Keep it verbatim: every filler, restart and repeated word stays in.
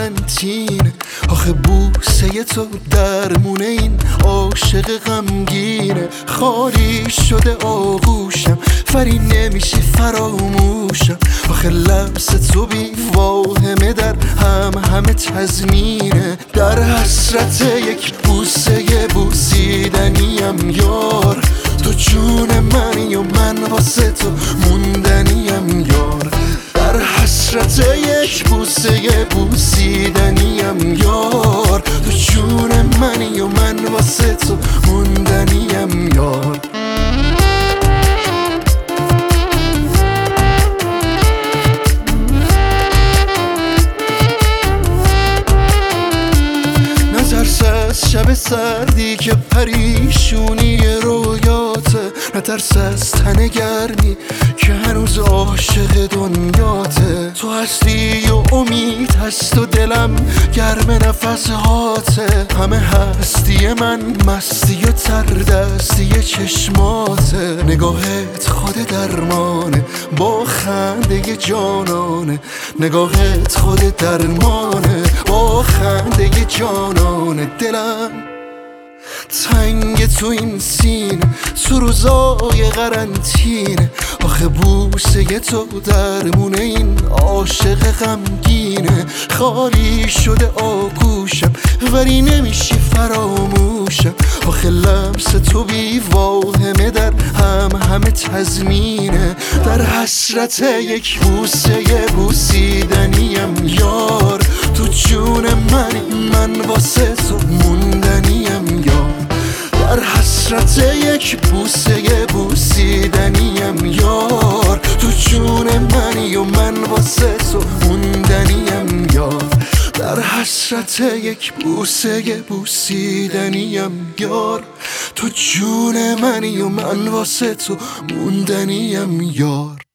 قرنطینه. آخه بوسه تو درمونه این عاشق غمگینه. خالی شده آغوشم فری نمیشه فراموشم. آخه لمس تو بی واهمه در هم همه تضمینه. در حسرت یک بوسه بوسیدنیم یار. تو جون منی و من واسه تو موندنیم یار. در حسرت یک بوسه بوسیدنیم یار. تو جون منی و من واسه تو موندنیم یار. نترس از شب سردی که پریشونی رویاته. نترس از تن گرمی که هنوز عاشق دنیاته. تو هستی و امید هست و دلم گرم نفس هاته. همه هستی من مستی و تردستی چشماته. نگاهت خود درمانه با خنده جانانه. نگاهت خود درمانه با خنده جانانه. دلم تنگ تو این سینه تو روزای قرنطینه. آخه بوسه تو درمونه این عاشق غمگینه. خالی شده آغوشم ولی نمیشی فراموشم. آخه لمس تو بی واهمه در هم همه تضمینه. در حسرت یک بوسه بوسیدنیم یار. تو جون منی من واسه تو موندنیم یار. در حسرت یک بوسه بوسیدنیم یار. تو جون منی و من واسه تو موندنیم یار. در حسرت یک بوسه بوسیدنیم یار. تو جون منی و من واسه تو موندنیم یار.